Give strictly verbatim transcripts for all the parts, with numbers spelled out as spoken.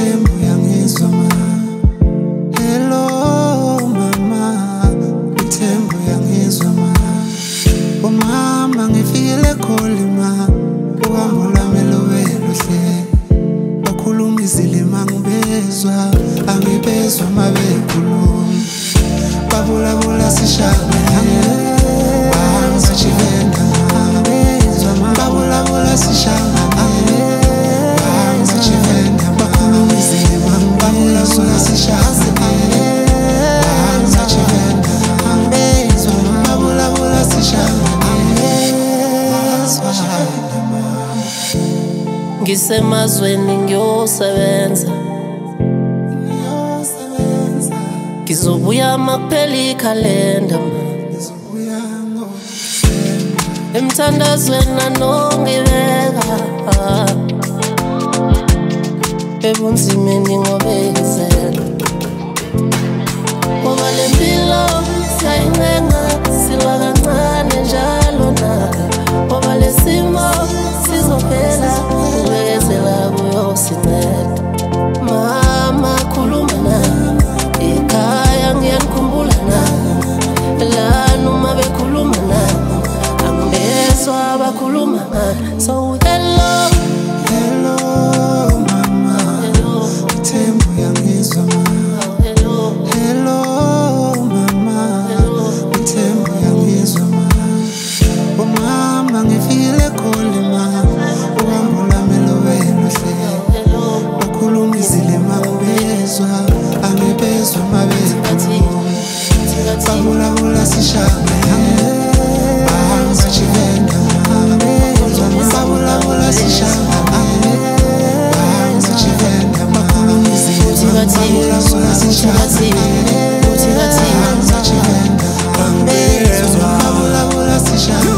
Tembo yangizwa ma. Hello mama, Tembo yangizwa ma. Oh mama ngifile kolima, uhambo lami luhle. Bakhuluma izilima ngibezwa, angibezwa mabekhuluma. Babula bula sishame, angizachivenda. Babula bula sishame, angizachivenda. Bakhuluma izilima babula bula sishame, angizachivenda. Babula bula sishame, angizachivenda. Ngisemazweni ngiyosebenza, ngizobuya makuphela ikhalenda emthandazweni nanongibeka ebunzimeni ngobekezela ngoba le mpilo siyayincenga silwa kancane njalo na ngoba le simo sizophela ubekezela kuyosinceda. Mama khuluma nami ekhaya ngiyanikhumbula nami lana uma bekhuluma nami angibezwa bakhuluma ngami. So hello hello mama, hello Tembo yangizwa ma. hello hello mama, Tembo yangizwa ma. Oh mama ngifile kolima, uhambo lami luhle. Bakhuluma izilima ngibezwa, angibezwa mabekhuluma. Babula bula sishame, angizachivenda. Babula bula sishame, angizachivenda. Bakhuluma izilima babula bula sishame, angizachivenda. Babula bula sishame,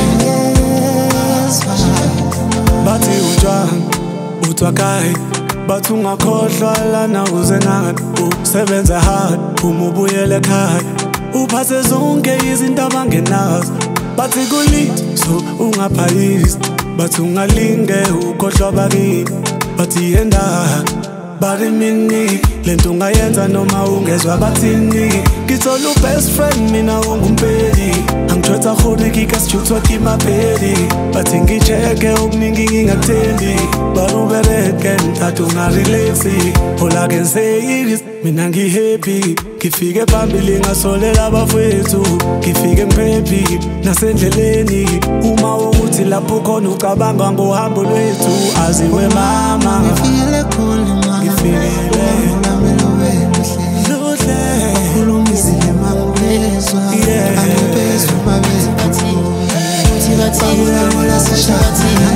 bathi utshwanga uthwakai bathi ungakhohlwa lana uze ngani usebenza hard uma ubuyele ekhaya uphathe zonke izinto abangenazo. Bathi kulit so ungaphayisi, bathi ungalinge ukhohlwa bakini. Bathi yenda bari mini lento ungayenza noma ungezwa bathini. Ngithola u-best friend mina ungumpeli, angitshwetha khona ngikasijutha kimapeli. Bathi ngicheke okuningi ngingakuthembi, barubereke ntathu ungarelate. All I can say is mina ngihappy, ngifike phambili ngasolela abafethu. Ngifike ngiphephi nasendleleni, uma wokuthi lapho khona ucabanga ngohambo lwethu. Aziwe mama ngifile kolima, ngifile lami luhle. Bakhuluma izilima ngibezwa, angibezwa mabekhuluma. Babula bula sishame,